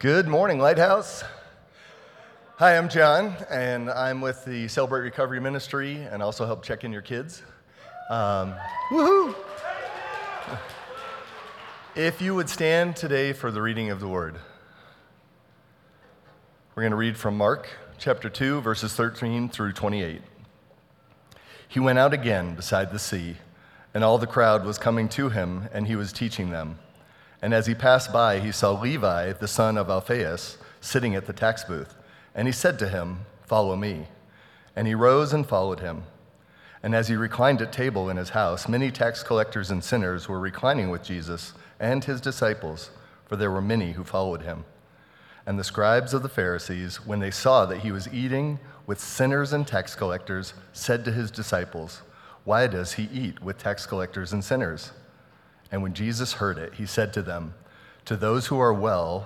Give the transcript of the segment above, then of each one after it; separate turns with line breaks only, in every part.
Good morning, Lighthouse. Hi, I'm John, and I'm with the Celebrate Recovery Ministry and also help check in your kids. Woohoo! If you would stand today for the reading of the Word. We're going to read from Mark chapter 2, verses 13 through 28. He went out again beside the sea, and all the crowd was coming to him, and he was teaching them. And as he passed by, he saw Levi, the son of Alphaeus, sitting at the tax booth. And he said to him, "Follow me." And he rose and followed him. And as he reclined at table in his house, many tax collectors and sinners were reclining with Jesus and his disciples, for there were many who followed him. And the scribes of the Pharisees, when they saw that he was eating with sinners and tax collectors, said to his disciples, "Why does he eat with tax collectors and sinners?" And when Jesus heard it, he said to them, "To those who are well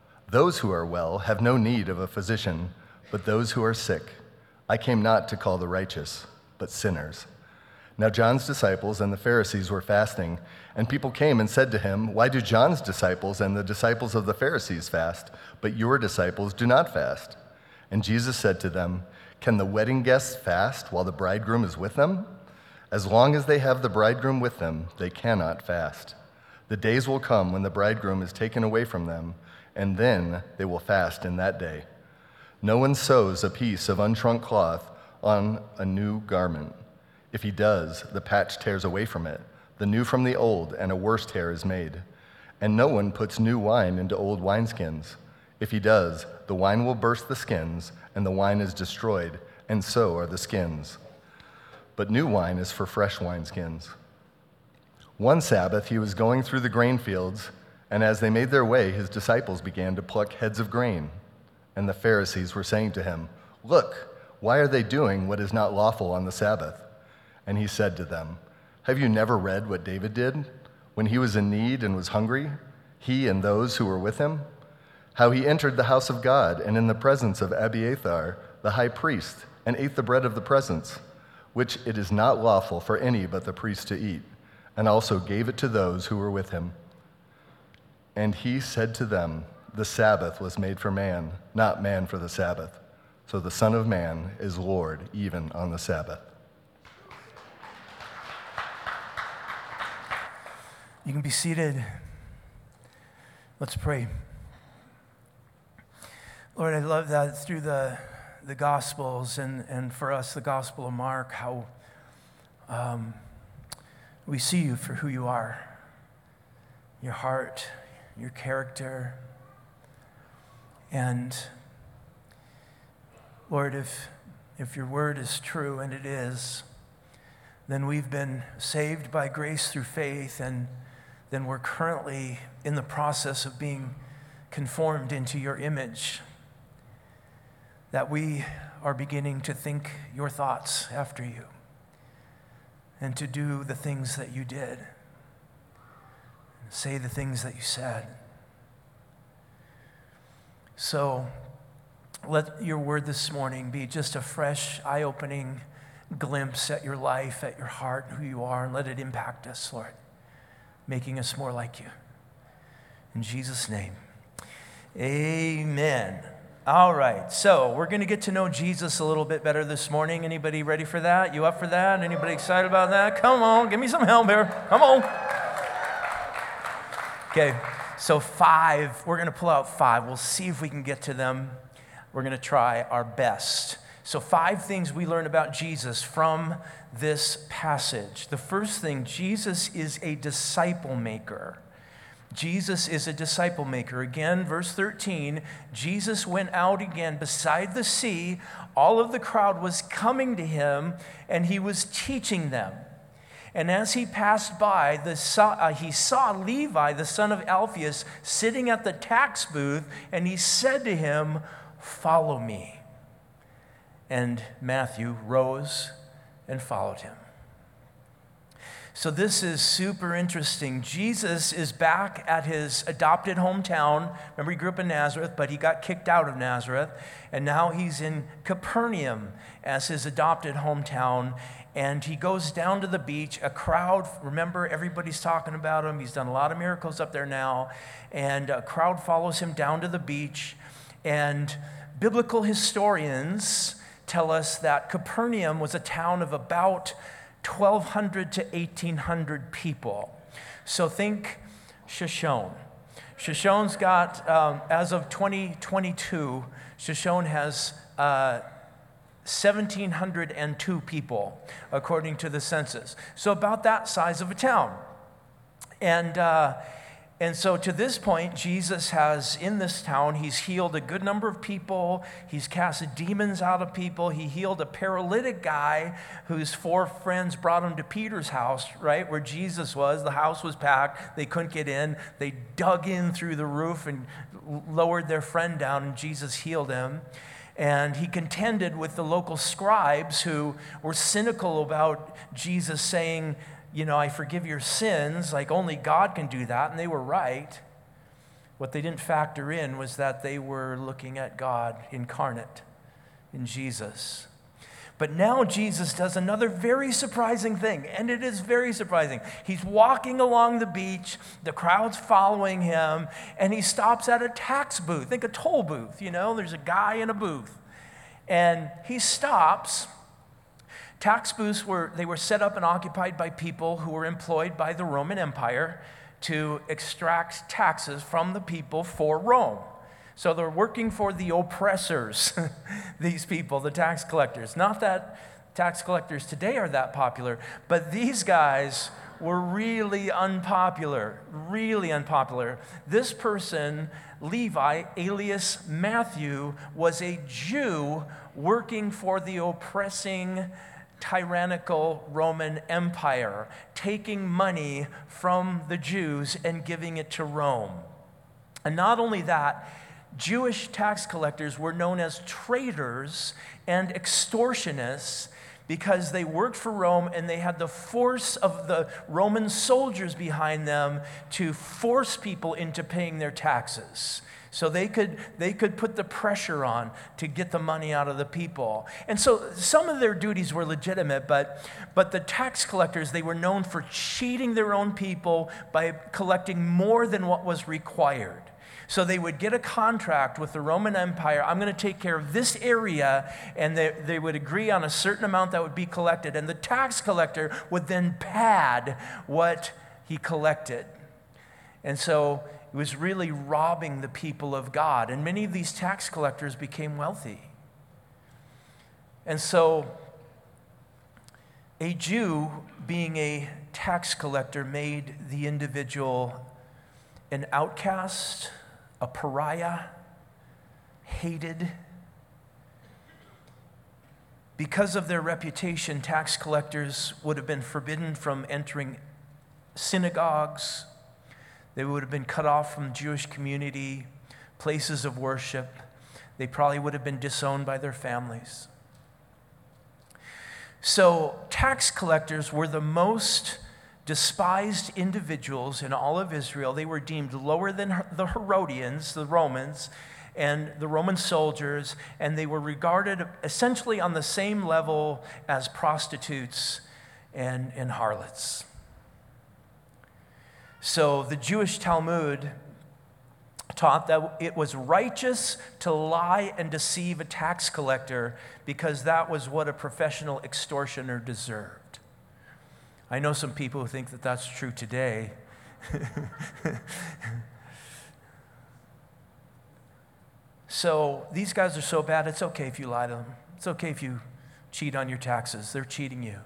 have no need of a physician, but those who are sick. I came not to call the righteous, but sinners." Now John's disciples and the Pharisees were fasting, and people came and said to him, "Why do John's disciples and the disciples of the Pharisees fast, but your disciples do not fast?" And Jesus said to them, "Can the wedding guests fast while the bridegroom is with them? As long as they have the bridegroom with them, they cannot fast. The days will come when the bridegroom is taken away from them, and then they will fast in that day. No one sews a piece of unshrunk cloth on a new garment. If he does, the patch tears away from it, the new from the old, and a worse tear is made. And no one puts new wine into old wineskins. If he does, the wine will burst the skins, and the wine is destroyed, and so are the skins. But new wine is for fresh wineskins." One Sabbath he was going through the grain fields, and as they made their way, his disciples began to pluck heads of grain. And the Pharisees were saying to him, "Look, why are they doing what is not lawful on the Sabbath?" And he said to them, "Have you never read what David did when he was in need and was hungry, he and those who were with him? How he entered the house of God and in the presence of Abiathar, the high priest, and ate the bread of the presence, which it is not lawful for any but the priest to eat, and also gave it to those who were with him. And he said to them, the Sabbath was made for man, not man for the Sabbath. So the Son of Man is Lord even on the Sabbath."
You can be seated. Let's pray. Lord, I love that through the Gospels and for us, the Gospel of Mark, how we see you for who you are, your heart, your character. And Lord, if your word is true, and it is, then we've been saved by grace through faith, and then we're currently in the process of being conformed into your image, that we are beginning to think your thoughts after you and to do the things that you did, and say the things that you said. So let your word this morning be just a fresh, eye-opening glimpse at your life, at your heart, who you are, and let it impact us, Lord, making us more like you. In Jesus' name, amen. All right, so we're going to get to know Jesus a little bit better this morning. Anybody ready for that? You up for that? Anybody excited about that? Come on, give me some help here. Come on. Okay, so 5. We're going to pull out 5. We'll see if we can get to them. We're going to try our best. So 5 things we learn about Jesus from this passage. The first thing, Jesus is a disciple maker. Jesus is a disciple maker. Again, verse 13, Jesus went out again beside the sea. All of the crowd was coming to him, and he was teaching them. And as he passed by, he saw Levi, the son of Alphaeus, sitting at the tax booth, and he said to him, "Follow me." And Matthew rose and followed him. So this is super interesting. Jesus is back at his adopted hometown. Remember, he grew up in Nazareth, but he got kicked out of Nazareth. And now he's in Capernaum as his adopted hometown. And he goes down to the beach. A crowd, remember, everybody's talking about him. He's done a lot of miracles up there now. And a crowd follows him down to the beach. And biblical historians tell us that Capernaum was a town of about 1,200 to 1,800 people. So think Shoshone. Shoshone's got, as of 2022, Shoshone has 1,702 people, according to the census. So about that size of a town. And so to this point, Jesus has, in this town, he's healed a good number of people. He's casted demons out of people. He healed a paralytic guy whose 4 friends brought him to Peter's house, right, where Jesus was. The house was packed. They couldn't get in. They dug in through the roof and lowered their friend down, and Jesus healed him. And he contended with the local scribes who were cynical about Jesus saying, you know, I forgive your sins, like only God can do that, and they were right. What they didn't factor in was that they were looking at God incarnate in Jesus. But now Jesus does another very surprising thing, and it is very surprising. He's walking along the beach, the crowd's following him, and he stops at a tax booth. Think a toll booth, you know, there's a guy in a booth. And he stops. Tax booths were set up and occupied by people who were employed by the Roman Empire to extract taxes from the people for Rome. So they're working for the oppressors, these people, the tax collectors. Not that tax collectors today are that popular, but these guys were really unpopular, really unpopular. This person, Levi, alias Matthew, was a Jew working for the oppressing tyrannical Roman Empire, taking money from the Jews and giving it to Rome. And not only that, Jewish tax collectors were known as traitors and extortionists because they worked for Rome and they had the force of the Roman soldiers behind them to force people into paying their taxes. So they could put the pressure on to get the money out of the people. And so some of their duties were legitimate, but the tax collectors, they were known for cheating their own people by collecting more than what was required. So they would get a contract with the Roman Empire. I'm going to take care of this area, and they would agree on a certain amount that would be collected. And the tax collector would then pad what he collected. And so it was really robbing the people of God. And many of these tax collectors became wealthy. And so a Jew being a tax collector made the individual an outcast, a pariah, hated. Because of their reputation, tax collectors would have been forbidden from entering synagogues. They would have been cut off from the Jewish community, places of worship. They probably would have been disowned by their families. So tax collectors were the most despised individuals in all of Israel. They were deemed lower than the Herodians, the Romans, and the Roman soldiers, and they were regarded essentially on the same level as prostitutes and harlots. So the Jewish Talmud taught that it was righteous to lie and deceive a tax collector because that was what a professional extortioner deserved. I know some people who think that that's true today. So these guys are so bad, it's okay if you lie to them. It's okay if you cheat on your taxes. They're cheating you.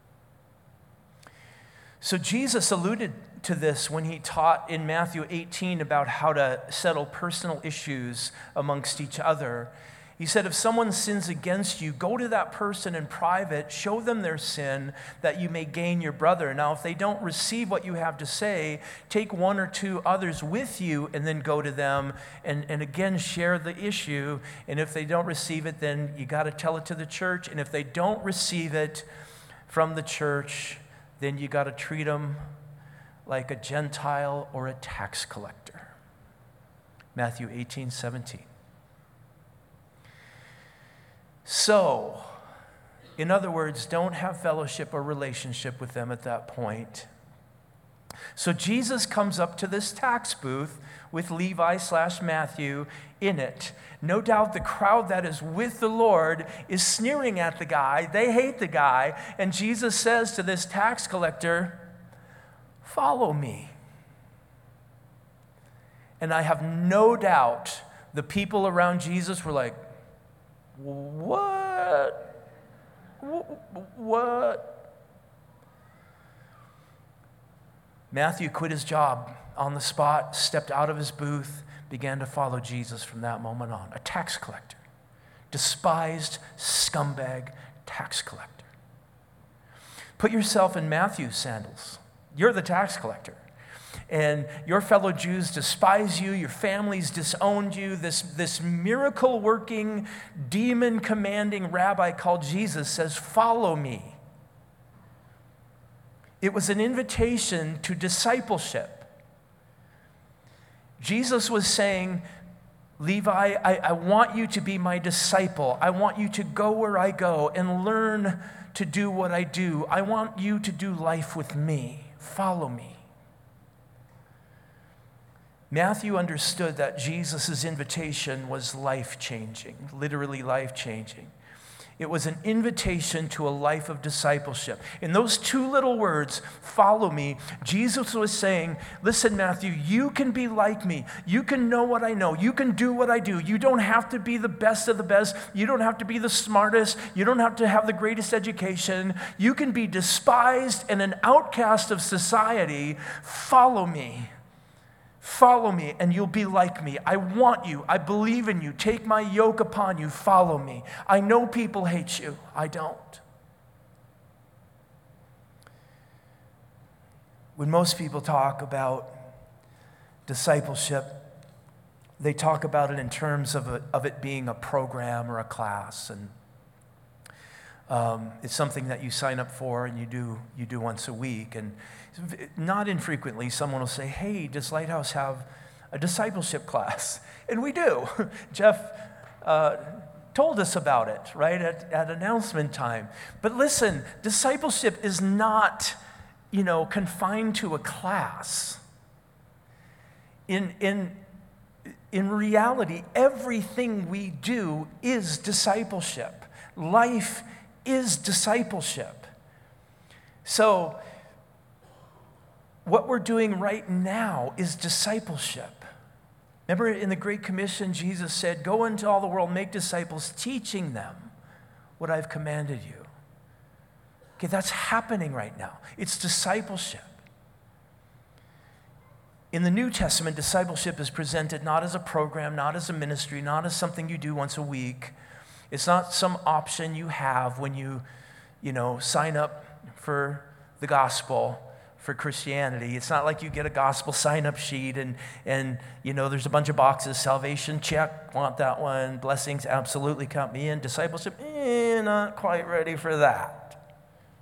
So Jesus alluded to this when he taught in Matthew 18 about how to settle personal issues amongst each other. He said, if someone sins against you, go to that person in private, show them their sin, that you may gain your brother. Now, if they don't receive what you have to say, take 1 or 2 others with you and then go to them and again share the issue. And if they don't receive it, then you got to tell it to the church. And if they don't receive it from the church, then you got to treat them like a Gentile or a tax collector. Matthew 18:17. So, in other words, don't have fellowship or relationship with them at that point. So Jesus comes up to this tax booth with Levi/Matthew in it. No doubt the crowd that is with the Lord is sneering at the guy. They hate the guy. And Jesus says to this tax collector, "Follow me." And I have no doubt the people around Jesus were like, "What? What?" Matthew quit his job on the spot, stepped out of his booth, began to follow Jesus from that moment on. A tax collector, despised scumbag tax collector. Put yourself in Matthew's sandals. You're the tax collector. And your fellow Jews despise you, your families disowned you. This miracle-working, demon-commanding rabbi called Jesus says, "Follow me." It was an invitation to discipleship. Jesus was saying, "Levi, I want you to be my disciple. I want you to go where I go and learn to do what I do. I want you to do life with me. Follow me." Matthew understood that Jesus' invitation was life-changing, literally life-changing. It was an invitation to a life of discipleship. In those two little words, "follow me," Jesus was saying, listen, Matthew, you can be like me. You can know what I know. You can do what I do. You don't have to be the best of the best. You don't have to be the smartest. You don't have to have the greatest education. You can be despised and an outcast of society. Follow me. Follow me, and you'll be like me. I want you. I believe in you. Take my yoke upon you. Follow me. I know people hate you. I don't. When most people talk about discipleship, they talk about it in terms of it being a program or a class, and it's something that you sign up for and you do once a week. And not infrequently, someone will say, "Hey, does Lighthouse have a discipleship class?" And we do. Jeff told us about it, right, at announcement time. But listen, discipleship is not, confined to a class. In reality, everything we do is discipleship. Life is discipleship. So, what we're doing right now is discipleship. Remember in the Great Commission, Jesus said, "Go into all the world, make disciples, teaching them what I've commanded you." Okay, that's happening right now. It's discipleship. In the New Testament, discipleship is presented not as a program, not as a ministry, not as something you do once a week. It's not some option you have when you sign up for the gospel, for Christianity. It's not like you get a gospel sign-up sheet and there's a bunch of boxes. Salvation, check, want that one. Blessings, absolutely, count me in. Discipleship, not quite ready for that.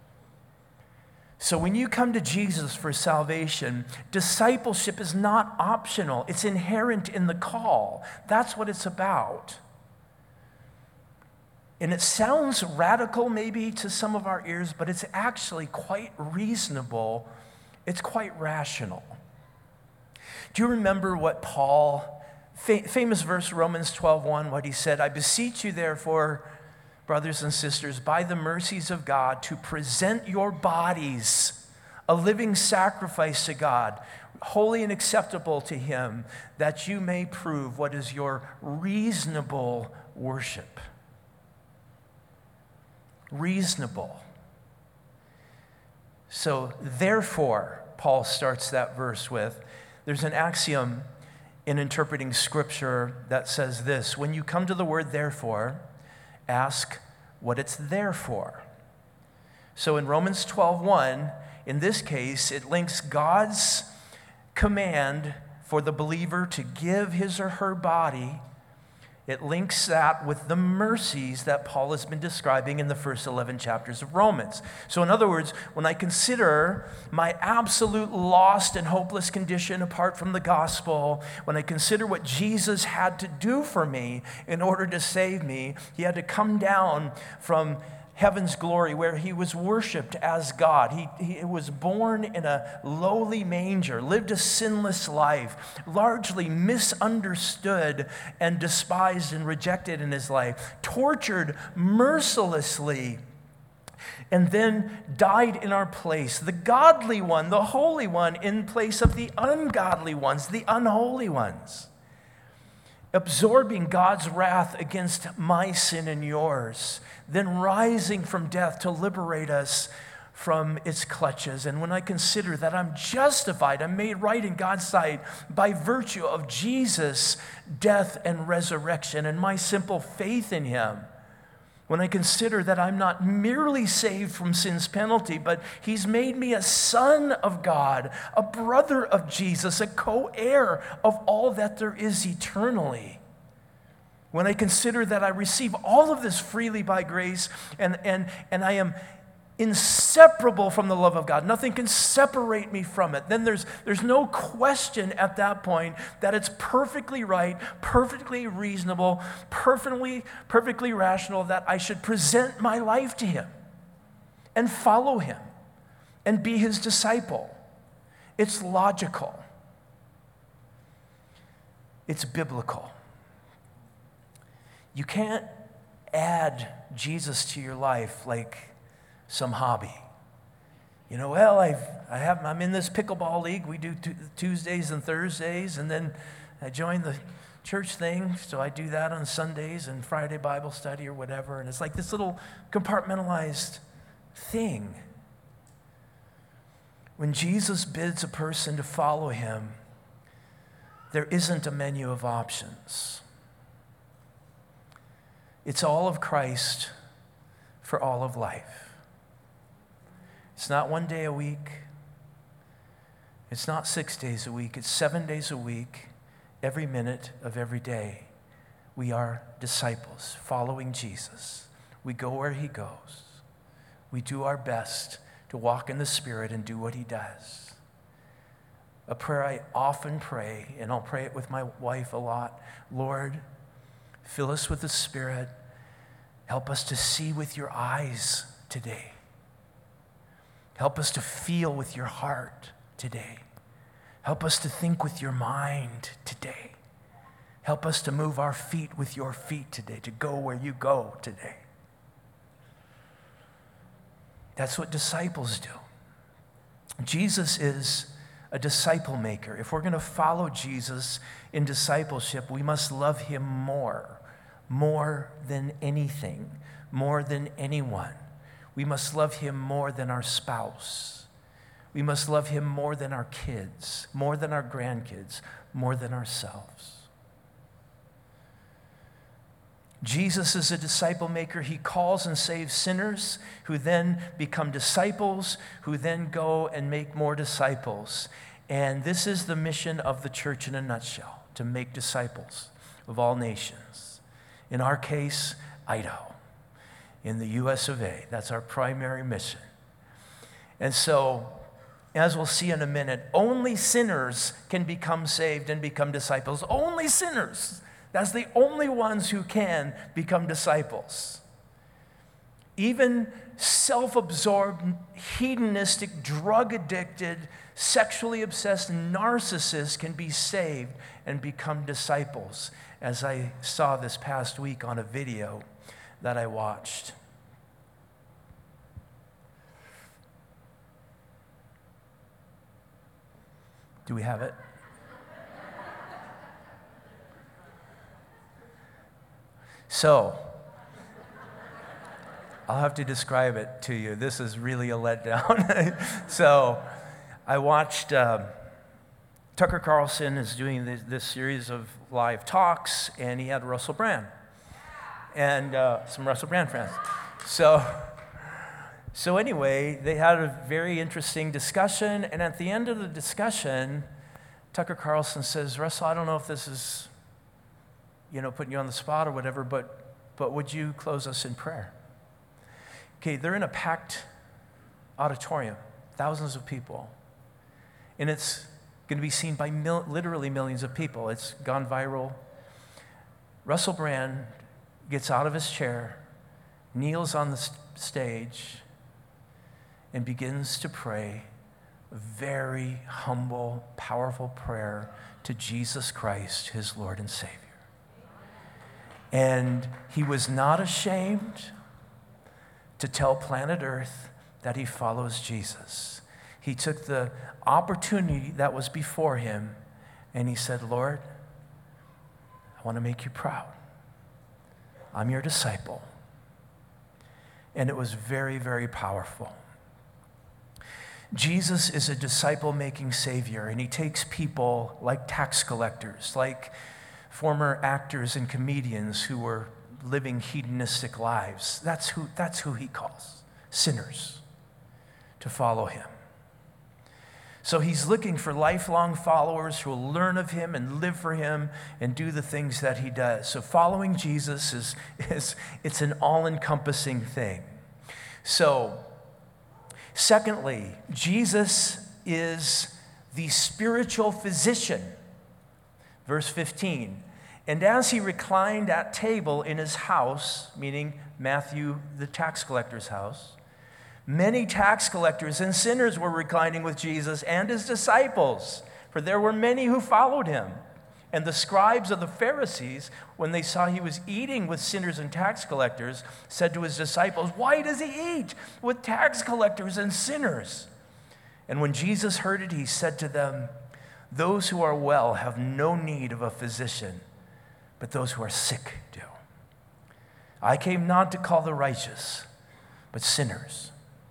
So when you come to Jesus for salvation, discipleship is not optional. It's inherent in the call. That's what it's about. And it sounds radical maybe to some of our ears, but it's actually quite reasonable. It's quite rational. Do you remember what Paul, famous verse, Romans 12:1, what he said? "I beseech you, therefore, brothers and sisters, by the mercies of God, to present your bodies a living sacrifice to God, holy and acceptable to Him, that you may prove what is your reasonable worship." Reasonable. So, therefore, Paul starts that verse with, there's an axiom in interpreting Scripture that says this: when you come to the word therefore, ask what it's there for. So in Romans 12:1, in this case, it links God's command for the believer to give his or her body It links that with the mercies that Paul has been describing in the first 11 chapters of Romans. So in other words, when I consider my absolute lost and hopeless condition apart from the gospel, when I consider what Jesus had to do for me in order to save me, he had to come down from heaven's glory where he was worshiped as God. He was born in a lowly manger, lived a sinless life, largely misunderstood and despised and rejected in his life, tortured mercilessly, and then died in our place, the godly one, the holy one, in place of the ungodly ones, the unholy ones, absorbing God's wrath against my sin and yours, then rising from death to liberate us from its clutches. And when I consider that I'm justified, I'm made right in God's sight by virtue of Jesus' death and resurrection and my simple faith in him, when I consider that I'm not merely saved from sin's penalty, but he's made me a son of God, a brother of Jesus, a co-heir of all that there is eternally. When I consider that I receive all of this freely by grace and I am inseparable from the love of God, nothing can separate me from it, then there's no question at that point that it's perfectly right, perfectly reasonable, perfectly rational that I should present my life to him and follow him and be his disciple. It's logical. It's biblical. You can't add Jesus to your life like some hobby. You know, well, I'm in this pickleball league. We do Tuesdays and Thursdays, and then I joined the church thing, so I do that on Sundays and Friday Bible study or whatever, and it's like this little compartmentalized thing. When Jesus bids a person to follow him, there isn't a menu of options. It's all of Christ for all of life. It's not 1 day a week. It's not 6 days a week. It's 7 days a week, every minute of every day. We are disciples following Jesus. We go where he goes. We do our best to walk in the Spirit and do what he does. A prayer I often pray, and I'll pray it with my wife a lot. Lord, fill us with the Spirit. Help us to see with your eyes today. Help us to feel with your heart today. Help us to think with your mind today. Help us to move our feet with your feet today, to go where you go today. That's what disciples do. Jesus is a disciple maker. If we're going to follow Jesus in discipleship, we must love him more than anything, more than anyone. We must love him more than our spouse. We must love him more than our kids, more than our grandkids, more than ourselves. Jesus is a disciple maker. He calls and saves sinners who then become disciples, who then go and make more disciples. And this is the mission of the church in a nutshell, to make disciples of all nations. In our case, Idaho, in the US of A. That's our primary mission. And so, as we'll see in a minute, only sinners can become saved and become disciples. Only sinners. That's the only ones who can become disciples. Even self-absorbed, hedonistic, drug-addicted, sexually obsessed narcissists can be saved and become disciples, as I saw this past week on a video that I watched. Do we have it? So, I'll have to describe it to you. This is really a letdown. So, I watched, Tucker Carlson is doing this series of live talks, and he had Russell Brand. And some Russell Brand fans. So anyway, they had a very interesting discussion, and at the end of the discussion, Tucker Carlson says, Russell, I don't know if this is putting you on the spot or whatever, but would you close us in prayer? Okay, they're in a packed auditorium, thousands of people, and it's going to be seen by literally millions of people. It's gone viral. Russell Brand gets out of his chair, kneels on the stage, and begins to pray a very humble, powerful prayer to Jesus Christ, his Lord and Savior. And he was not ashamed to tell planet Earth that he follows Jesus. He took the opportunity that was before him and he said, Lord, I want to make you proud. I'm your disciple. And it was very, very powerful. Jesus is a disciple-making Savior, and he takes people like tax collectors, like former actors and comedians who were living hedonistic lives. That's who he calls sinners to follow him. So he's looking for lifelong followers who will learn of him and live for him and do the things that he does. So following Jesus it's an all-encompassing thing. So, secondly, Jesus is the spiritual physician. Verse 15, and as he reclined at table in his house, meaning Matthew, the tax collector's house, many tax collectors and sinners were reclining with Jesus and his disciples, for there were many who followed him. And the scribes of the Pharisees, when they saw he was eating with sinners and tax collectors, said to his disciples, why does he eat with tax collectors and sinners? And when Jesus heard it, he said to them, those who are well have no need of a physician, but those who are sick do. I came not to call the righteous, but sinners.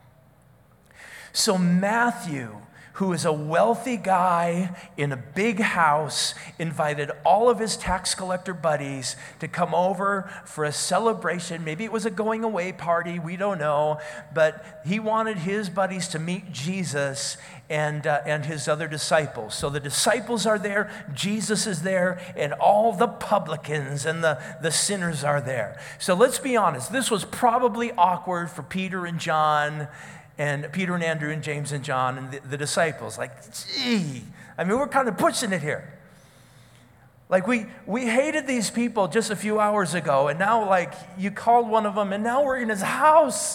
So Matthew, who is a wealthy guy in a big house, invited all of his tax collector buddies to come over for a celebration. Maybe it was a going away party, we don't know, but he wanted his buddies to meet Jesus and his other disciples. So the disciples are there, Jesus is there, and all the publicans and the sinners are there. So let's be honest, this was probably awkward for Peter and John, and Peter and Andrew and James and John and the disciples. Like, gee, I mean, we're kind of pushing it here. Like, we hated these people just a few hours ago, and now, like, you called one of them, and now we're in his house.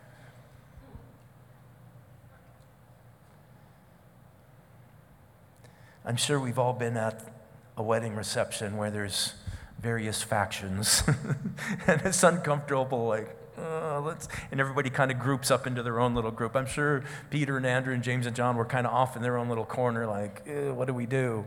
I'm sure we've all been at a wedding reception where there's various factions, and it's uncomfortable, like, and everybody kind of groups up into their own little group. I'm sure Peter and Andrew and James and John were kind of off in their own little corner, like, what do we do?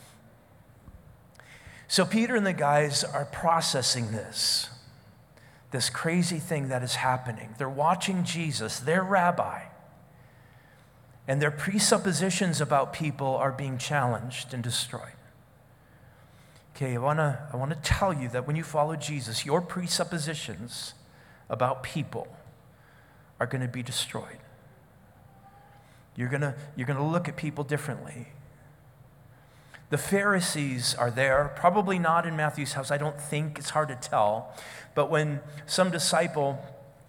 So Peter and the guys are processing this crazy thing that is happening. They're watching Jesus, their rabbi, and their presuppositions about people are being challenged and destroyed. Okay, I want to tell you that when you follow Jesus, your presuppositions about people are going to be destroyed. You're going to look at people differently. The Pharisees are there, probably not in Matthew's house. I don't think, it's hard to tell. But when some disciple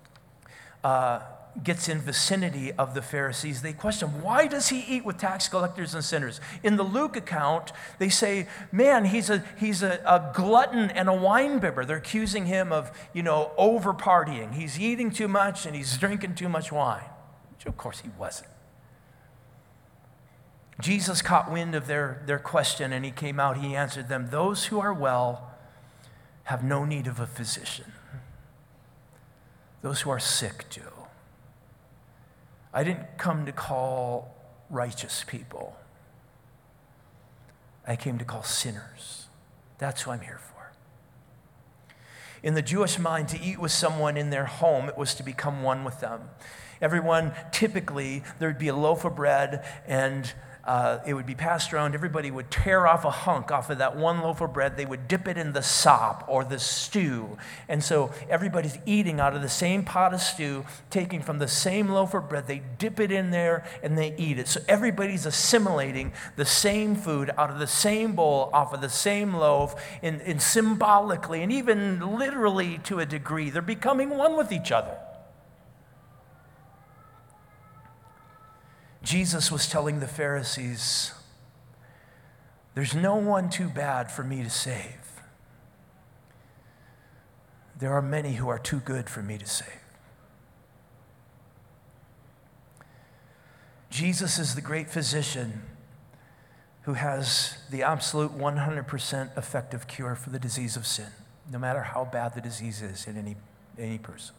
gets in vicinity of the Pharisees, they question, why does he eat with tax collectors and sinners? In the Luke account, they say, man, he's a glutton and a wine bibber. They're accusing him of, over partying. He's eating too much and he's drinking too much wine, which of course he wasn't. Jesus caught wind of their question, and he came out, he answered them, those who are well have no need of a physician. Those who are sick do. I didn't come to call righteous people. I came to call sinners. That's who I'm here for. In the Jewish mind, to eat with someone in their home, it was to become one with them. Everyone, typically, there'd be a loaf of bread and it would be passed around. Everybody would tear off a hunk off of that one loaf of bread. They would dip it in the sop or the stew. And so everybody's eating out of the same pot of stew, taking from the same loaf of bread. They dip it in there and they eat it. So everybody's assimilating the same food out of the same bowl, off of the same loaf, in symbolically and even literally to a degree. They're becoming one with each other. Jesus was telling the Pharisees, there's no one too bad for me to save. There are many who are too good for me to save. Jesus is the great physician who has the absolute 100% effective cure for the disease of sin, no matter how bad the disease is in any person.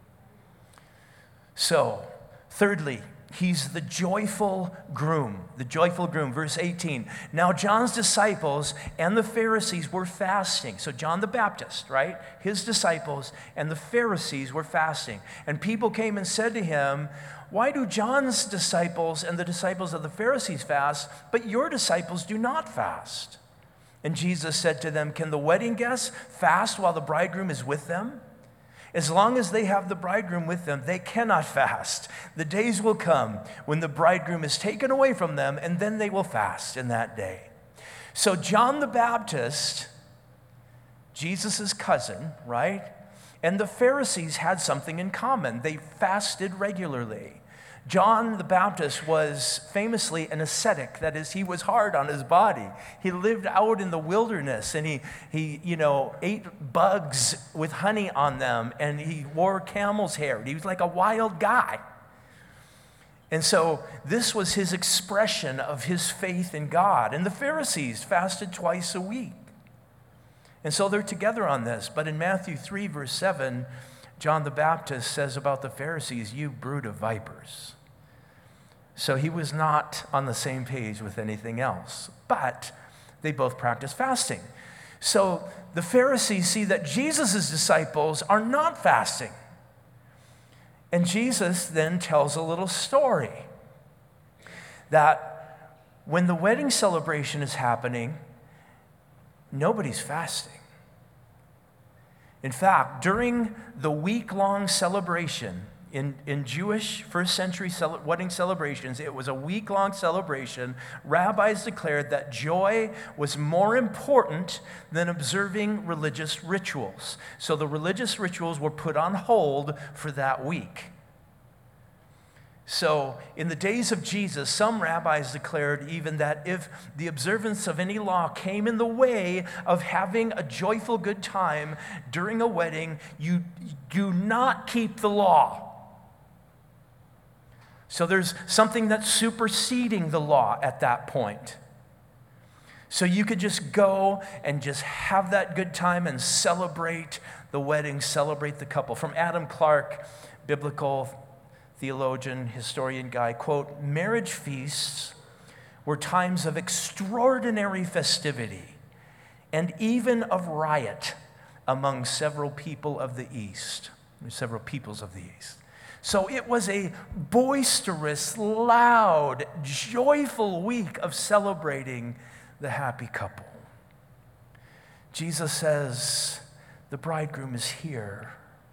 So, thirdly, he's the joyful groom, verse 18. Now John's disciples and the Pharisees were fasting. So John the Baptist, right? His disciples and the Pharisees were fasting. And people came and said to him, why do John's disciples and the disciples of the Pharisees fast, but your disciples do not fast? And Jesus said to them, can the wedding guests fast while the bridegroom is with them? As long as they have the bridegroom with them, they cannot fast. The days will come when the bridegroom is taken away from them, and then they will fast in that day. So John the Baptist, Jesus' cousin, right? And the Pharisees had something in common. They fasted regularly. John the Baptist was famously an ascetic. That is, he was hard on his body. He lived out in the wilderness, and he ate bugs with honey on them, and he wore camel's hair. He was like a wild guy. And so this was his expression of his faith in God. And the Pharisees fasted twice a week. And so they're together on this. But in Matthew 3, verse 7, John the Baptist says about the Pharisees, you brood of vipers. So he was not on the same page with anything else, but they both practice fasting. So the Pharisees see that Jesus' disciples are not fasting. And Jesus then tells a little story that when the wedding celebration is happening, nobody's fasting. In fact, during the week-long celebration, in Jewish first century wedding celebrations, it was a week-long celebration. Rabbis declared that joy was more important than observing religious rituals. So the religious rituals were put on hold for that week. So in the days of Jesus, some rabbis declared even that if the observance of any law came in the way of having a joyful good time during a wedding, you do not keep the law. So there's something that's superseding the law at that point. So you could just go and just have that good time and celebrate the wedding, celebrate the couple. From Adam Clark, biblical theologian, historian guy, quote, marriage feasts were times of extraordinary festivity and even of riot among several peoples of the East. So it was a boisterous, loud, joyful week of celebrating the happy couple. Jesus says, the bridegroom is here.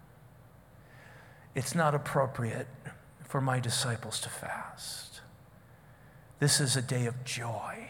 It's not appropriate for my disciples to fast. This is a day of joy.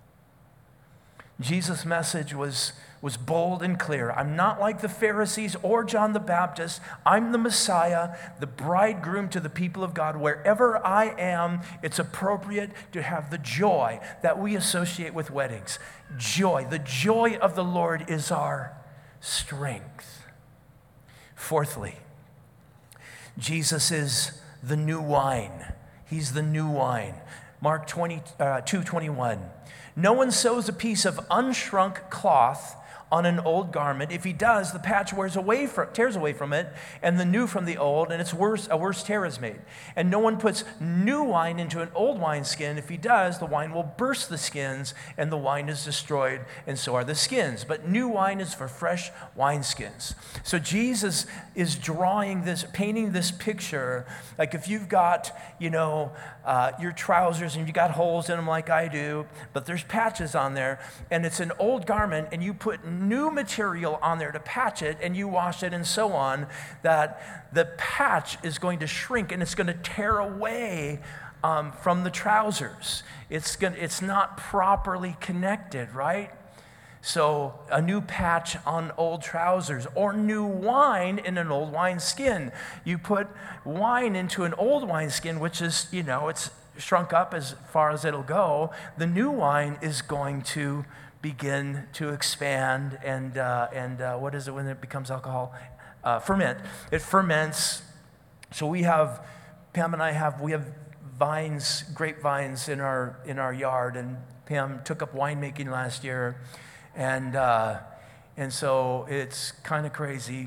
Jesus' message was bold and clear. I'm not like the Pharisees or John the Baptist. I'm the Messiah, the bridegroom to the people of God. Wherever I am, it's appropriate to have the joy that we associate with weddings. Joy. The joy of the Lord is our strength. Fourthly, Jesus is the new wine. He's the new wine. Mark 2:21. No one sews a piece of unshrunk cloth on an old garment. If he does, the patch tears away from it, and the new from the old, and a worse tear is made. And no one puts new wine into an old wineskin. If he does, the wine will burst the skins, and the wine is destroyed, and so are the skins. But new wine is for fresh wineskins. So Jesus is painting this picture, like if you've got, your trousers and you got holes in them like I do, but there's patches on there, and it's an old garment, and you put new material on there to patch it, and you wash it and so on, that the patch is going to shrink and it's going to tear away from the trousers. It's not properly connected, right? So a new patch on old trousers, or new wine in an old wineskin. You put wine into an old wineskin, which is, it's shrunk up as far as it'll go. The new wine is going to begin to expand and what is it when it becomes alcohol? Ferment. It ferments. So Pam and I have vines, grapevines in our yard, and Pam took up winemaking last year, and so it's kind of crazy,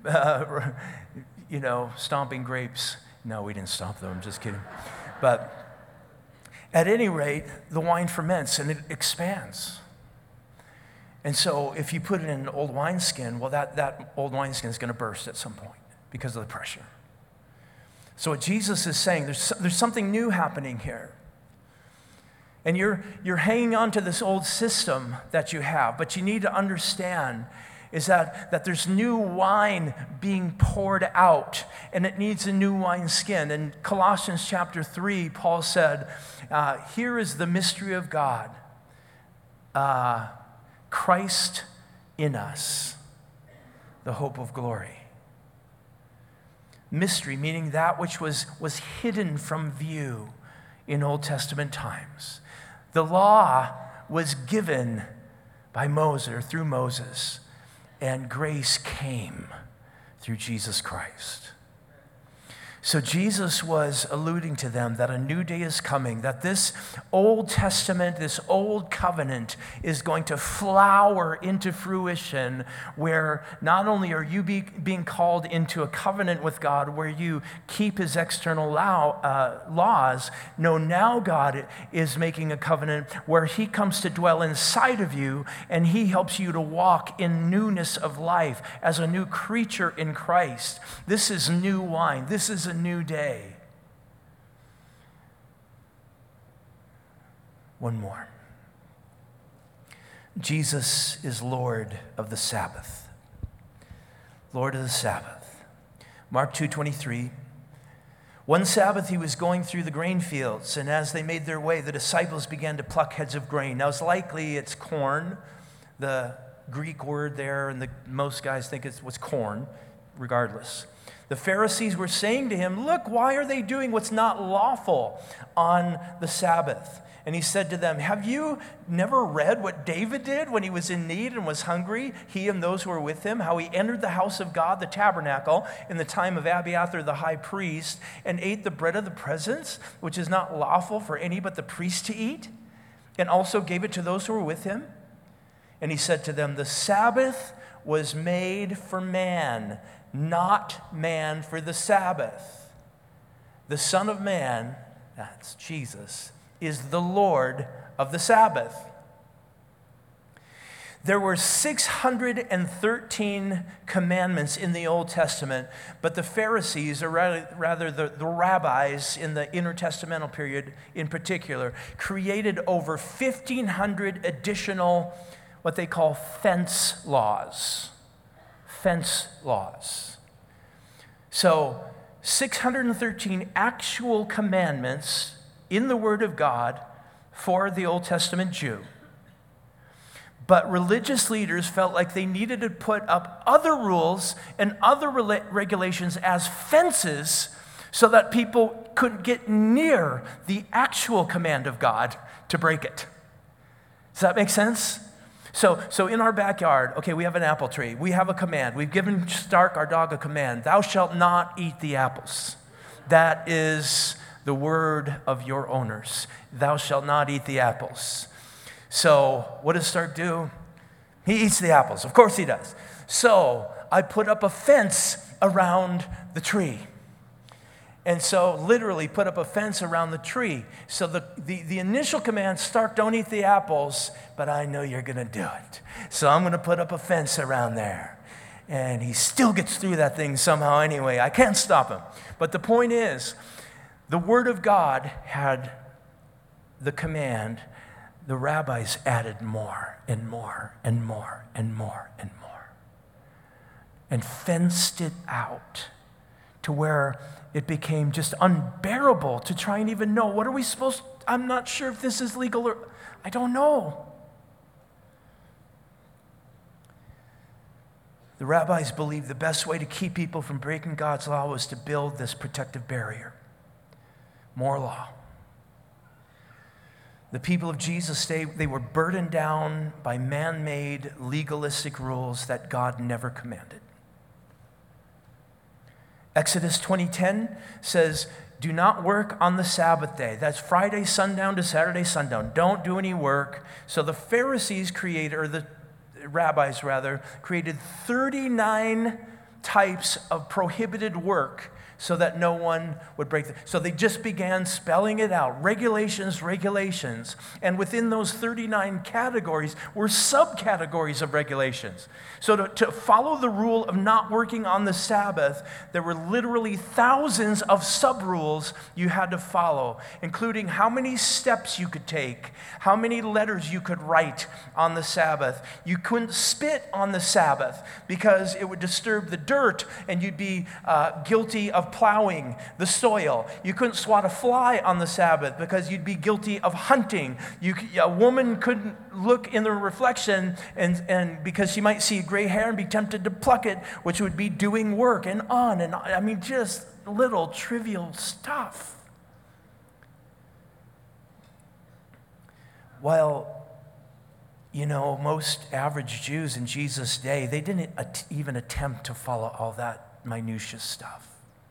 stomping grapes. No, we didn't stomp them. I'm just kidding. But at any rate, the wine ferments and it expands. And so if you put it in an old wineskin, well, that old wineskin is going to burst at some point because of the pressure. So what Jesus is saying, there's something new happening here. And you're hanging on to this old system that you have, but you need to understand is that there's new wine being poured out, and it needs a new wineskin. In Colossians chapter 3, Paul said, here is the mystery of God. Christ in us, the hope of glory. Mystery, meaning that which was hidden from view in Old Testament times. The law was given by Moses, or through Moses, and grace came through Jesus Christ. So Jesus was alluding to them that a new day is coming, that this Old Testament, this old covenant is going to flower into fruition, where not only are you being called into a covenant with God where you keep his external laws, no, now God is making a covenant where he comes to dwell inside of you, and he helps you to walk in newness of life as a new creature in Christ. This is new wine. This is a new day. One more. Jesus is Lord of the Sabbath. Lord of the Sabbath. Mark 2:23. One Sabbath he was going through the grain fields, and as they made their way, the disciples began to pluck heads of grain. Now it's likely it's corn, the Greek word there, and most guys think it was corn, regardless. The Pharisees were saying to him, look, why are they doing what's not lawful on the Sabbath? And he said to them, have you never read what David did when he was in need and was hungry, he and those who were with him, how he entered the house of God, the tabernacle, in the time of Abiathar the high priest, and ate the bread of the presence, which is not lawful for any but the priest to eat, and also gave it to those who were with him? And he said to them, the Sabbath was made for man, not man for the Sabbath. The Son of Man, that's Jesus, is the Lord of the Sabbath. There were 613 commandments in the Old Testament, but the Pharisees, or rather the rabbis in the intertestamental period in particular, created over 1,500 additional what they call fence laws. Fence laws. So 613 actual commandments in the Word of God for the Old Testament Jew. But religious leaders felt like they needed to put up other rules and other regulations as fences so that people couldn't get near the actual command of God to break it. Does that make sense? So in our backyard, okay, we have an apple tree. We have a command. We've given Stark, our dog, a command. Thou shalt not eat the apples. That is the word of your owners. Thou shalt not eat the apples. So what does Stark do? He eats the apples. Of course he does. So I put up a fence around the tree. And so literally put up a fence around the tree. So the initial command, Stark, don't eat the apples, but I know you're going to do it. So I'm going to put up a fence around there. And he still gets through that thing somehow anyway. I can't stop him. But the point is, the Word of God had the command. The rabbis added more and more and more and more and more. And fenced it out to where it became just unbearable to try and even know, what are we supposed to, I'm not sure if this is legal or, I don't know. The rabbis believed the best way to keep people from breaking God's law was to build this protective barrier. More law. The people of Jesus' day, they were burdened down by man-made legalistic rules that God never commanded. Exodus 20:10 says, do not work on the Sabbath day. That's Friday sundown to Saturday sundown. Don't do any work. So the Pharisees created, or the rabbis rather, created 39 types of prohibited work so that no one would break the, so they just began spelling it out. Regulations, regulations. And within those 39 categories were subcategories of regulations. So to follow the rule of not working on the Sabbath, there were literally thousands of sub-rules you had to follow, including how many steps you could take, how many letters you could write on the Sabbath. You couldn't spit on the Sabbath because it would disturb the dirt and you'd be guilty of plowing the soil. You couldn't swat a fly on the Sabbath because you'd be guilty of hunting. A woman couldn't look in the reflection and because she might see gray hair and be tempted to pluck it, which would be doing work, and on and on. I mean, just little trivial stuff. Well, you know, most average Jews in Jesus' day, they didn't even attempt to follow all that minutiae stuff.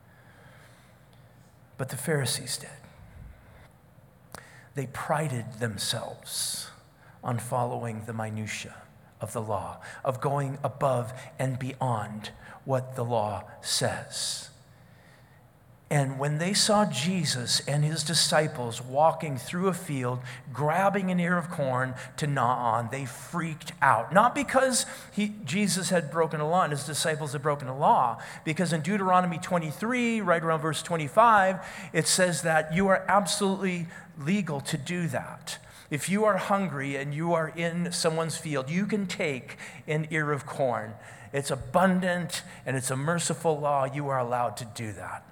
But the Pharisees did. They prided themselves on following the minutiae of the law, of going above and beyond what the law says. And when they saw Jesus and his disciples walking through a field, grabbing an ear of corn to gnaw on, they freaked out. Not because Jesus had broken the law and his disciples had broken the law, because in Deuteronomy 23, right around verse 25, it says that you are absolutely legal to do that. If you are hungry and you are in someone's field, you can take an ear of corn. It's abundant and it's a merciful law. You are allowed to do that.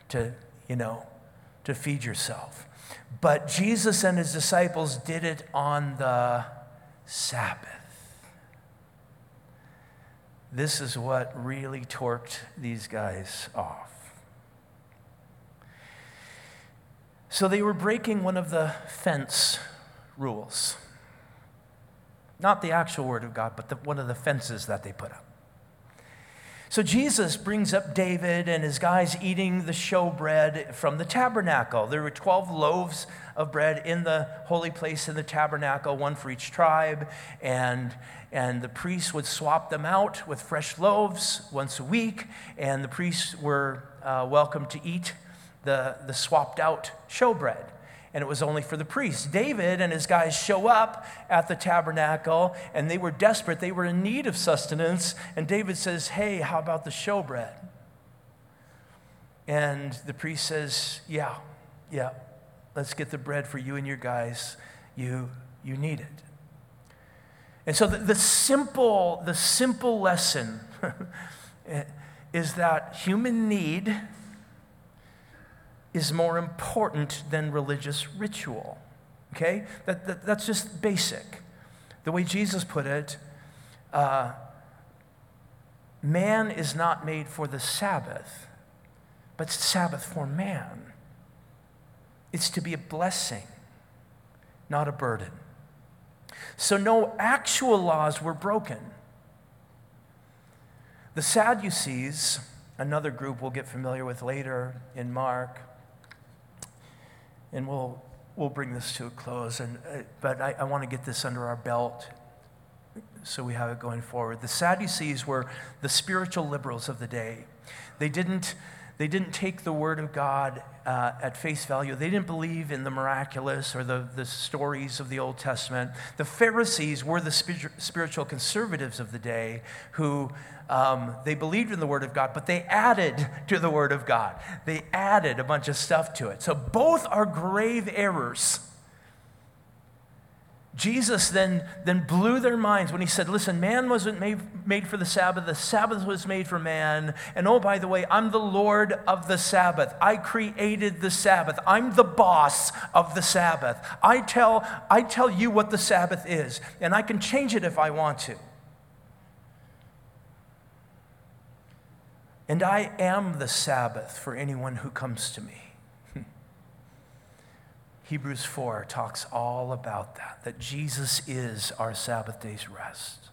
To feed yourself. But Jesus and his disciples did it on the Sabbath. This is what really torqued these guys off. So they were breaking one of the fence rules. Not the actual word of God, but one of the fences that they put up. So Jesus brings up David and his guys eating the showbread from the tabernacle. There were 12 loaves of bread in the holy place in the tabernacle, one for each tribe, and the priests would swap them out with fresh loaves once a week, and the priests were welcome to eat the swapped out showbread. And it was only for the priests. David and his guys show up at the tabernacle, and they were desperate. They were in need of sustenance. And David says, hey, how about the showbread? And the priest says, yeah, let's get the bread for you and your guys. You need it. And so the simple lesson is that human need is more important than religious ritual, okay? That's just basic. The way Jesus put it, man is not made for the Sabbath, but Sabbath for man. It's to be a blessing, not a burden. So no actual laws were broken. The Sadducees, another group we'll get familiar with later in Mark, and we'll bring this to a close. But I want to get this under our belt. so we have it going forward. The Sadducees were the spiritual liberals of the day. They didn't take the word of God at face value. They didn't believe in the miraculous or the stories of the Old Testament. The Pharisees were the spiritual conservatives of the day who they believed in the word of God, but they added to the word of God. They added a bunch of stuff to it. So both are grave errors. Jesus then blew their minds when he said, listen, man wasn't made for the Sabbath was made for man, and oh, by the way, I'm the Lord of the Sabbath. I created the Sabbath. I'm the boss of the Sabbath. I tell you what the Sabbath is, and I can change it if I want to. And I am the Sabbath for anyone who comes to me. Hebrews 4 talks all about that Jesus is our Sabbath day's rest.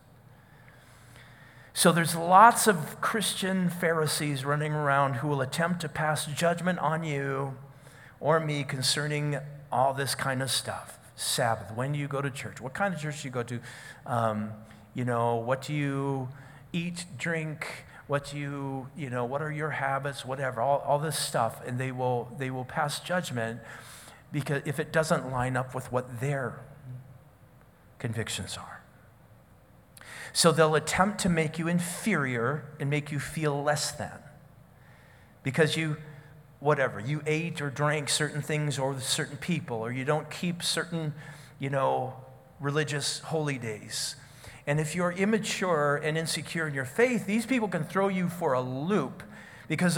So there's lots of Christian Pharisees running around who will attempt to pass judgment on you or me concerning all this kind of stuff. Sabbath, when do you go to church? What kind of church do you go to? What do you eat, drink? What are your habits? Whatever, all this stuff. And they will pass judgment because if it doesn't line up with what their convictions are. So they'll attempt to make you inferior and make you feel less than because you ate or drank certain things or with certain people, or you don't keep certain, religious holy days. And if you're immature and insecure in your faith, these people can throw you for a loop because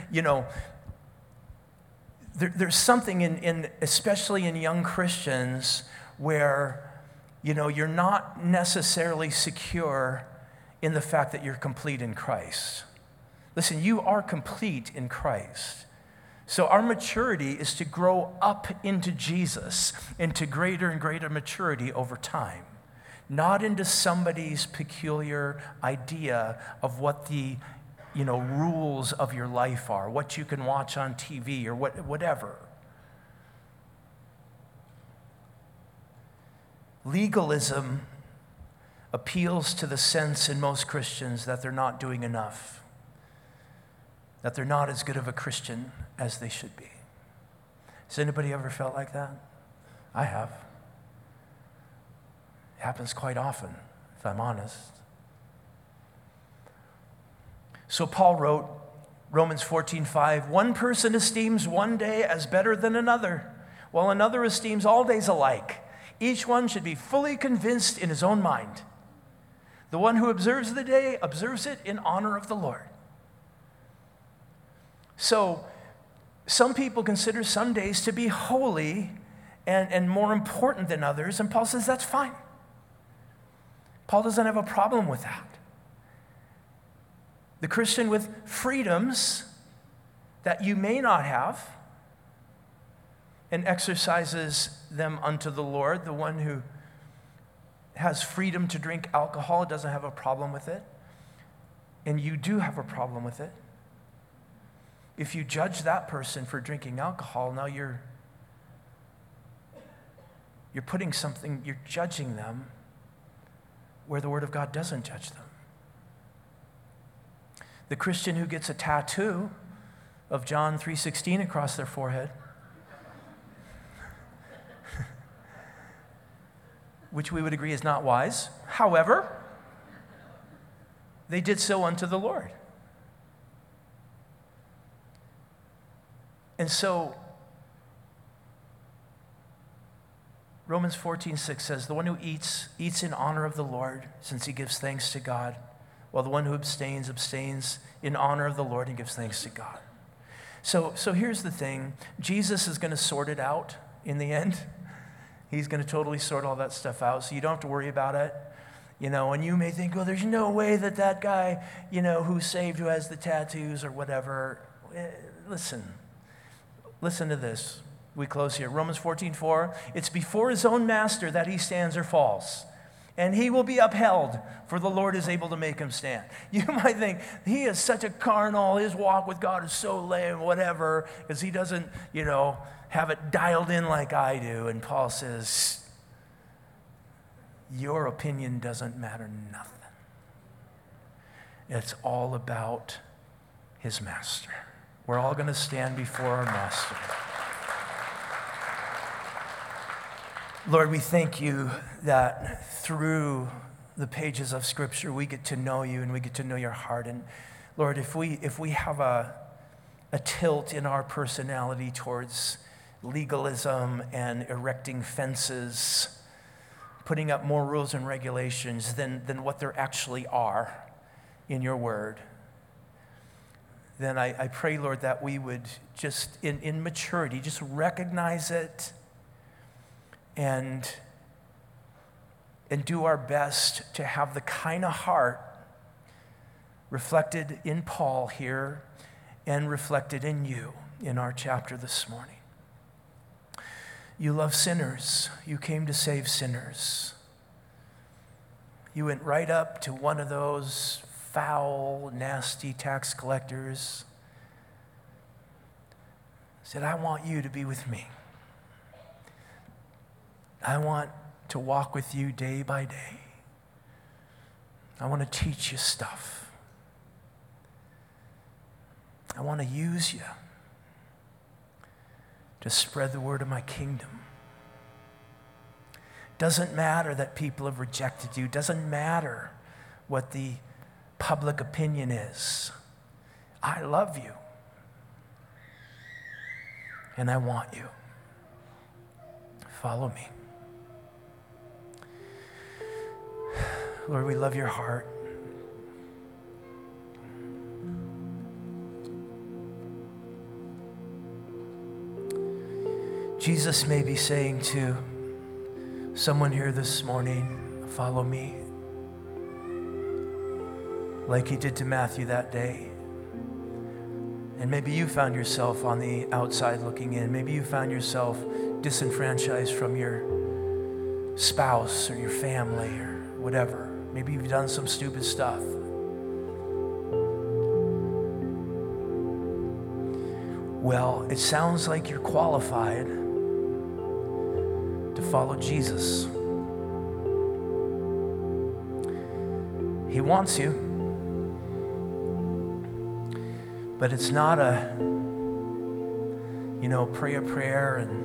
there's something in especially in young Christians where, you're not necessarily secure in the fact that you're complete in Christ. Listen, you are complete in Christ. So our maturity is to grow up into Jesus, into greater and greater maturity over time, not into somebody's peculiar idea of what the rules of your life are, what you can watch on TV or whatever. Legalism appeals to the sense in most Christians that they're not doing enough, that they're not as good of a Christian as they should be. Has anybody ever felt like that? I have. It happens quite often, if I'm honest. So Paul wrote, Romans 14:5, one person esteems one day as better than another, while another esteems all days alike. Each one should be fully convinced in his own mind. The one who observes the day observes it in honor of the Lord. So some people consider some days to be holy and more important than others, and Paul says that's fine. Paul doesn't have a problem with that. The Christian with freedoms that you may not have and exercises them unto the Lord, the one who has freedom to drink alcohol doesn't have a problem with it, and you do have a problem with it. If you judge that person for drinking alcohol, now you're judging them where the Word of God doesn't judge them. The Christian who gets a tattoo of John 3:16 across their forehead, which we would agree is not wise. However, they did so unto the Lord. And so, Romans 14:6 says, the one who eats in honor of the Lord, since he gives thanks to God, while the one who abstains in honor of the Lord and gives thanks to God. So here's the thing. Jesus is going to sort it out in the end. He's going to totally sort all that stuff out, so you don't have to worry about it. And you may think, well, there's no way that guy, who's saved, who has the tattoos or whatever. Listen to this. We close here. Romans 14:4, it's before his own master that he stands or falls, and he will be upheld, for the Lord is able to make him stand. You might think, he is such a carnal, his walk with God is so lame, whatever, because he doesn't, have it dialed in like I do. And Paul says, your opinion doesn't matter nothing. It's all about his master. We're all going to stand before our master. Lord, we thank you that through the pages of Scripture, we get to know you and we get to know your heart. And Lord, if we have a tilt in our personality towards legalism and erecting fences, putting up more rules and regulations than what there actually are in your word, then I pray, Lord, that we would just in maturity, just recognize it and do our best to have the kind of heart reflected in Paul here and reflected in you in our chapter this morning. You love sinners. You came to save sinners. You went right up to one of those foul, nasty tax collectors, said, I want you to be with me. I want to walk with you day by day. I want to teach you stuff. I want to use you to spread the word of my kingdom. Doesn't matter that people have rejected you. Doesn't matter what the public opinion is. I love you. And I want you. Follow me. Lord, we love your heart. Jesus may be saying to someone here this morning, follow me, like he did to Matthew that day. And maybe you found yourself on the outside looking in. Maybe you found yourself disenfranchised from your spouse or your family or whatever. Maybe you've done some stupid stuff. Well, it sounds like you're qualified to follow Jesus. He wants you. But it's not pray a prayer and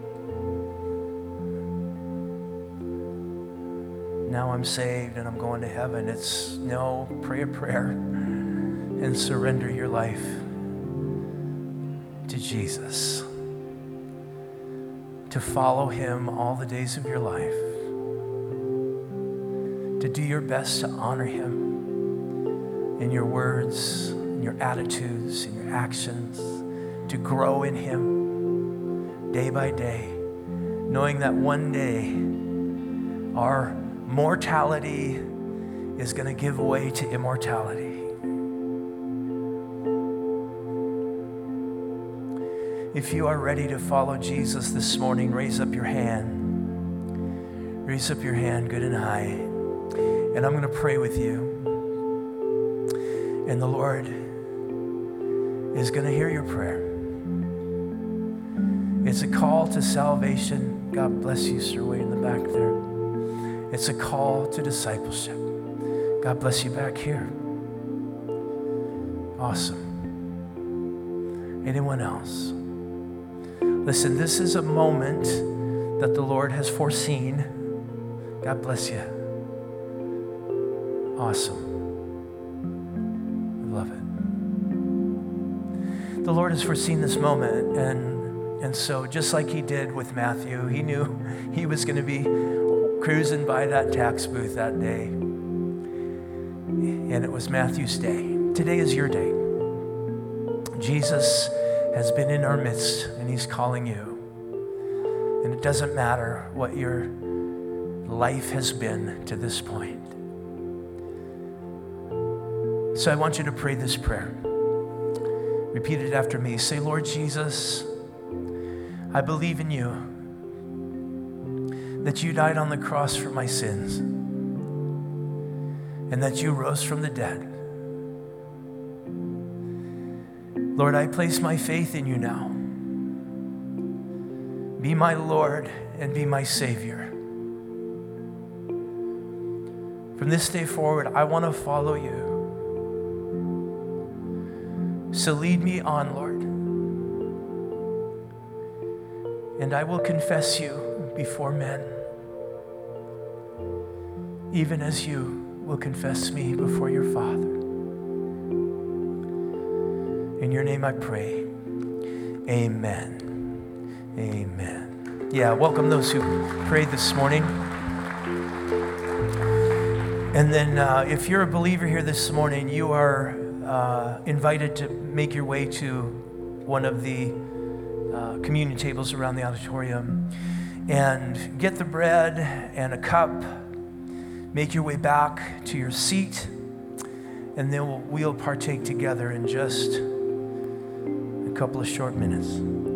now I'm saved and I'm going to heaven. It's no, pray a prayer and surrender your life to Jesus. To follow him all the days of your life. To do your best to honor him in your words, in your attitudes, in your actions. To grow in him day by day, knowing that one day our mortality is going to give way to immortality. If you are ready to follow Jesus this morning, raise up your hand. Raise up your hand good and high. And I'm going to pray with you. And the Lord is going to hear your prayer. It's a call to salvation. God bless you, sir, way in the back there. It's a call to discipleship. God bless you back here. Awesome. Anyone else? Listen, this is a moment that the Lord has foreseen. God bless you. Awesome. I love it. The Lord has foreseen this moment, and so just like he did with Matthew, he knew he was going to be cruising by that tax booth that day. And it was Matthew's day. Today is your day. Jesus has been in our midst, and he's calling you. And it doesn't matter what your life has been to this point. So I want you to pray this prayer. Repeat it after me. Say, Lord Jesus, I believe in you, that you died on the cross for my sins, and that you rose from the dead. Lord, I place my faith in you now. Be my Lord and be my Savior. From this day forward, I want to follow you. So lead me on, Lord. And I will confess you before men, even as you will confess me before your Father. In your name I pray. Amen. Amen. Yeah, welcome those who prayed this morning. And then if you're a believer here this morning, you are invited to make your way to one of the communion tables around the auditorium and get the bread and a cup. Make your way back to your seat, and then we'll partake together in just a couple of short minutes.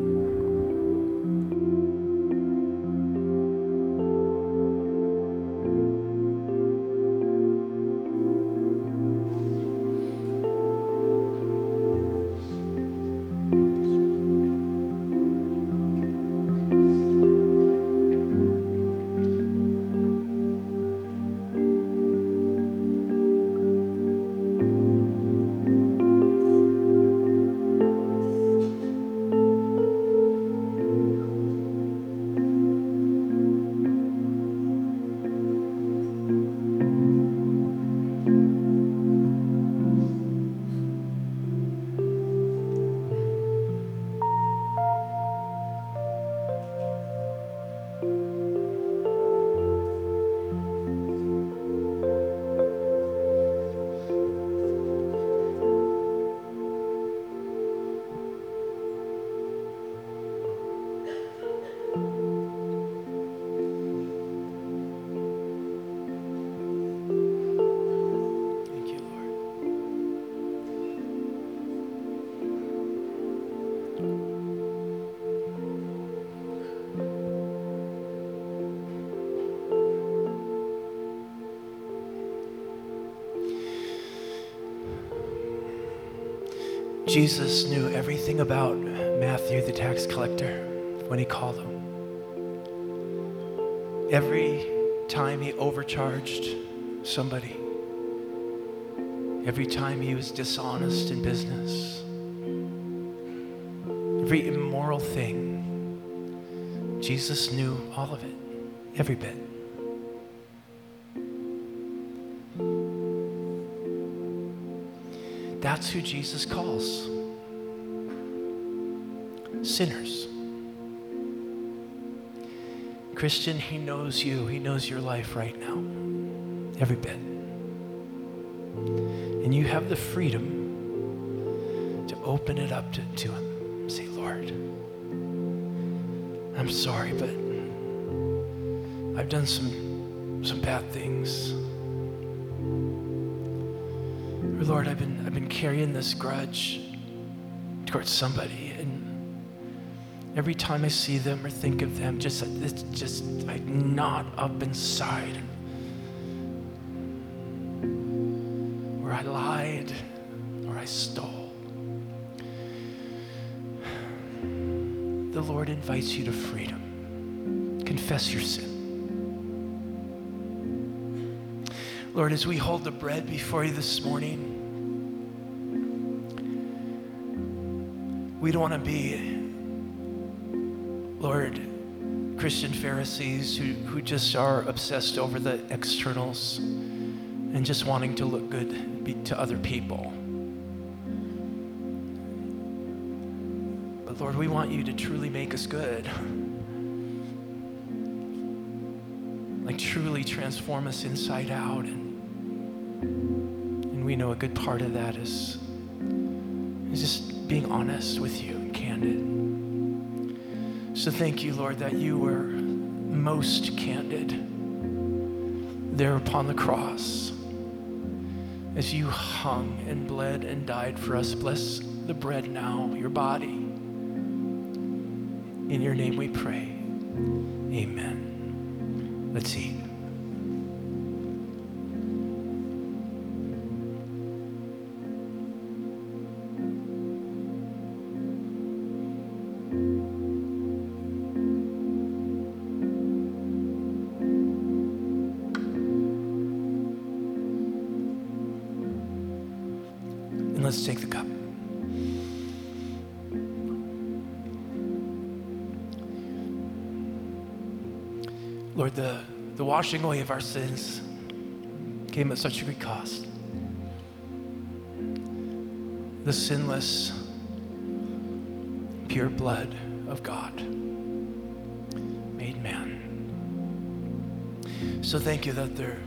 Jesus knew everything about Matthew, the tax collector, when he called him. Every time he overcharged somebody, every time he was dishonest in business, every immoral thing, Jesus knew all of it, every bit. That's who Jesus calls. Sinners. Christian, he knows you. He knows your life right now. Every bit. And you have the freedom to open it up to him. Say, Lord, I'm sorry, but I've done some bad things. Or Lord, I've been carrying this grudge towards somebody, and every time I see them or think of them, I knot up inside. Or I lied, or I stole. The Lord invites you to freedom. Confess your sin. Lord, as we hold the bread before you this morning, we don't want to be, Lord, Christian Pharisees who just are obsessed over the externals and just wanting to look good to other people. But Lord, we want you to truly make us good. Like truly transform us inside out. And we know a good part of that is just being honest with you and candid. So thank you, Lord, that you were most candid there upon the cross as you hung and bled and died for us. Bless the bread now, your body. In your name we pray. Amen. Let's eat. let's take the cup. Lord, the washing away of our sins came at such a great cost. The sinless, pure blood of God made man. So thank you that there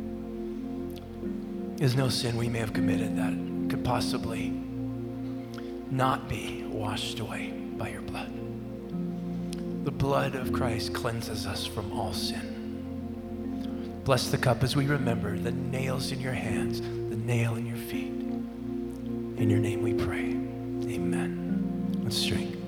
is no sin we may have committed that could possibly not be washed away by your blood. The blood of Christ cleanses us from all sin. Bless the cup as we remember the nails in your hands, the nail in your feet. In your name we pray. Amen. Let's drink.